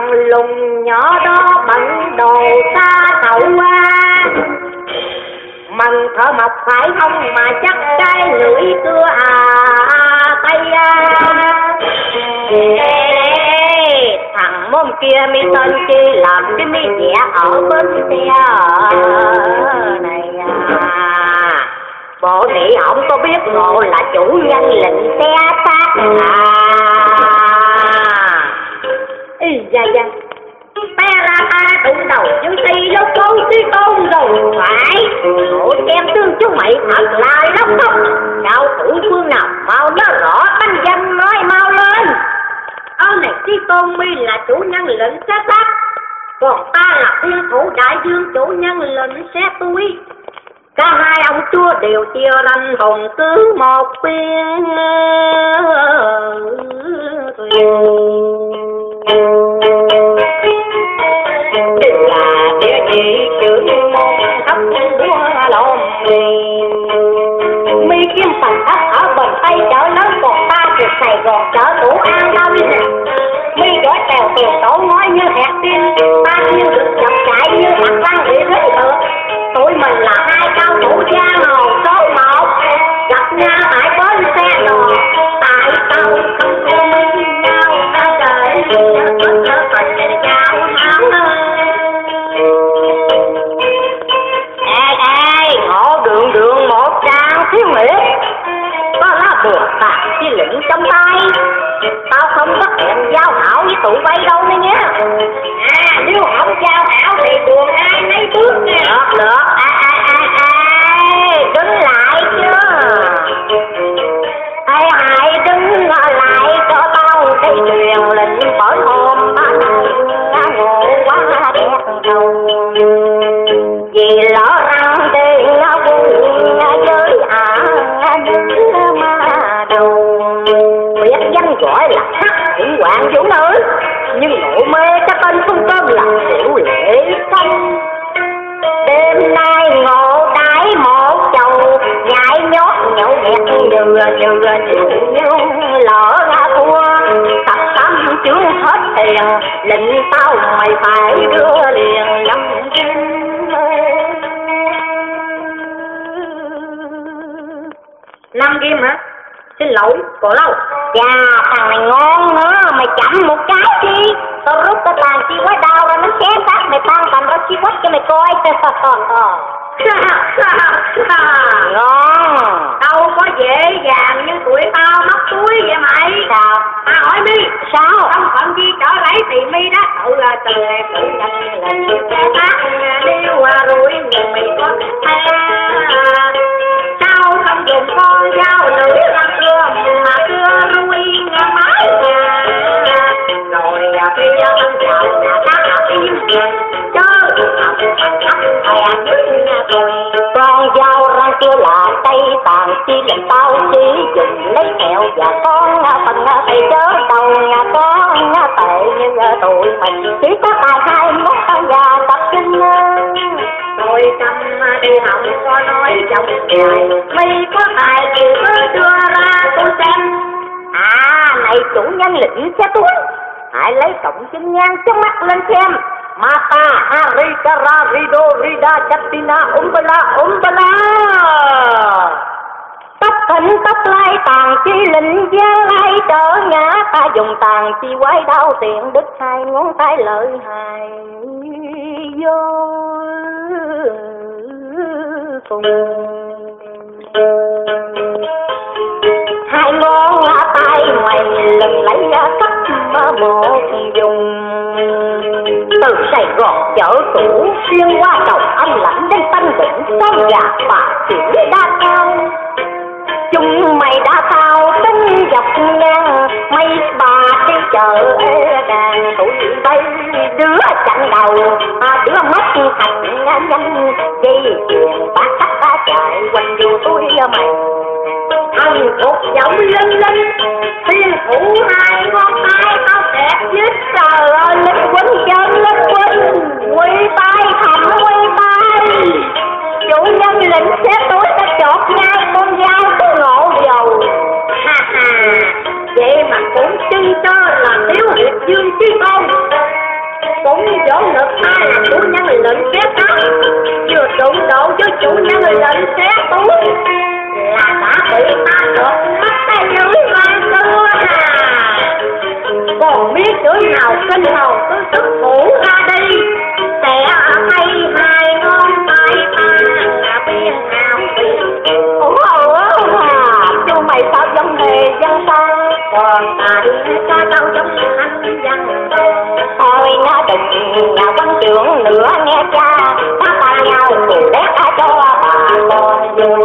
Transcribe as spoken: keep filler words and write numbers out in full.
thằng lùng nhỏ đó bận đồ xa tẩu qua. Mần thợ mộc phải không mà chắc cái lưỡi cưa à tay ra. Ê, thằng môn kia mi tên chi làm cái mi vẽ ở bên xe này à. Bộ thị ổng có biết ngộ là chủ nhân lệnh xe sát à. Ý da da té ra ta đụng đầu với ti lúc con tí tôn rồi phải. Ngộ xem tương chúng mày thật là lóc thóc. Cao thủ phương nào mau nói rõ thanh danh nói mau lên. Ông này tí tôn mi là chủ nhân lệnh xe sát, còn ta là thiên thủ đại dương chủ nhân lệnh xe túi. Cả hai ông chúa đều chia ranh hồn cứ một bên. Đều là địa chỉ trưởng môn khắp của lòng mi kiếm phần đất ở bờ Tây chợ lớn, còn ta từ Sài Gòn chợ Thủ An đâu đi nè. Mi gói tèo tiền tổ ngói như hẹt tin, ta như được chập chạy như mặt răng bị rớt được. Tụi mình là hai cao thủ giang hồ số một, gặp nhau tại bến xe đò. Tại sao không có mấy nhau ta trời có nhớ tình để nhau hả? Ê ê, ngộ đường đường một trang thiếu nghĩa, có lá bùa tạc chi lĩnh trong tay. Tao không có hẹn giao hảo với tụi bay đâu nữa nhé. À, nếu không giao hảo thì buồn ai nấy bước nè. Được, được, ai, ai, ai, ai, đứng lại chưa? Ai, ai đứng lại cho tao cái truyền lệnh bởi hôm nay ngộ quá đẹp đầu. Vì lỡ răng đi vui với ả đứng mà đầu. Biết danh gọi là hắc thủy hoàng vũ nữ, nhưng ngộ mê cái tên không tên là Tiểu Lệ Công. Đêm nay ngộ đái một chầu, nhảy nhót nhậu nhẹt vừa vừa nhưng lỡ ra thua. Tập tâm chưa hết tiền, lệnh tao mày phải đưa liền năm kim. Năm kim hả? Xin lỗi, còn lâu. Chà, thằng này ngon nữa, mày chậm một cái đi. Tao rút cái tàn chi quái đau ra nó chém tắt mày tan thành ra chi quách cho mày coi. Ngon. Đâu có dễ dàng như tụi tao móc túi vậy mày. Sao? Tao hỏi mi. Sao? Không phận gì trở lấy thì mi đó. Tự là từ đẹp tự nhận là chiếc xe tác đi qua rồi người mày có tha. Sao không dùng con dao lưỡi răng cưa mà cưa nuôi nghe máy nhà. Rồi khi ăn chào nhà ta học im chớ học học hè dưới tôi. Con dao răng cưa là cây tàn chi lệnh tao chỉ dùng lấy kẹo và con phần thầy chớ đầu nhà con tệ như tụi mình chỉ có tài hai mốt và tập kinh. Tôi tâm đi học có nói trong ngày mi có tài thì cứ đưa ra tôi xem. À này chủ nhân lệnh xe túi, hãy lấy cộng sinh nhang trước mắt lên xem. Mata Harikara Rido Rida Chatina Umbala Umbala. Tóc thỉnh tóc lai tàn chi lệnh gian lai trở ngã. Ta dùng tàn chi quái đau tiện đứt hai ngón tay lợi hại vô cùng. Hai ngón tay ngoài lần lấy cấp một dùng. Từ Sài Gòn chở tủ xuyên qua đầu âm lãnh đến Tân Định son gà và chuyển đa cao. Chúng mày đã sao tính dọc ngang mấy bà đi chợ đàn tụi bay đứa chặn đầu đứa mất thành nhanh dây chuyền bát cắt ta chạy quanh dù tôi mày. Thằng thuộc giọng linh linh thiên thủ hai ngón tay tao kẹp nhất. Trời ơi linh quýnh chân linh quýnh quy tay thầm quy tay. Chủ nhân lệnh xếp túi ta chọt ngay con dao cái ngộ dầu. Ha ha, vậy mà cũng chân cho là thiếu hiệp Dương Chí Công. cũng vỗ ngực ta là chủ nhân lệnh xé tóc, vừa đụng độ với chủ nhân lệnh xé túi là đã bị ta trượt mất tay lưới vàng xưa à. Còn biết chữ nào kinh hồn cứ sức thủ ra đi, sẽ thay hai ngón tay ta là biên hào tiền. Ủa ủa à, chú mày sao giống hề dân ta, còn ta đi ca tao giống anh dân. Thôi nó đừng nhà quan trưởng nữa nghe cha, ta ta nhau cùng đét cho bà con vui.